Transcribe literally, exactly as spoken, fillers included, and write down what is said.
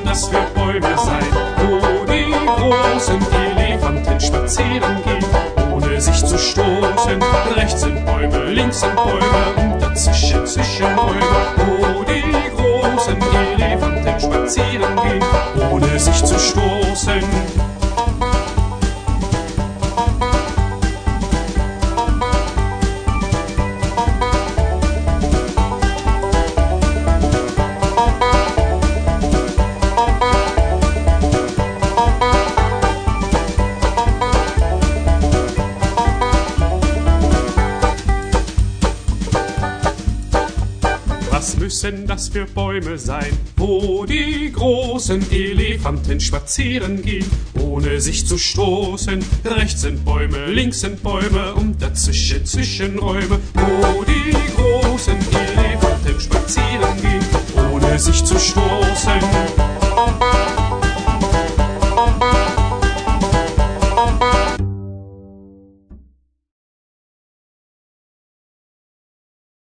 das für Bäume sein, wo die großen Elefanten spazieren gehen, ohne sich zu stoßen? Rechts sind Bäume, links sind Bäume und dazwischen Zwischenräume, wo die großen Elefanten spazieren gehen, ohne sich zu stoßen. Was müssen das für Bäume sein, wo die großen Elefanten spazieren gehen, ohne sich zu stoßen? Rechts sind Bäume, links sind Bäume und dazwischen Zwischenräume, wo die großen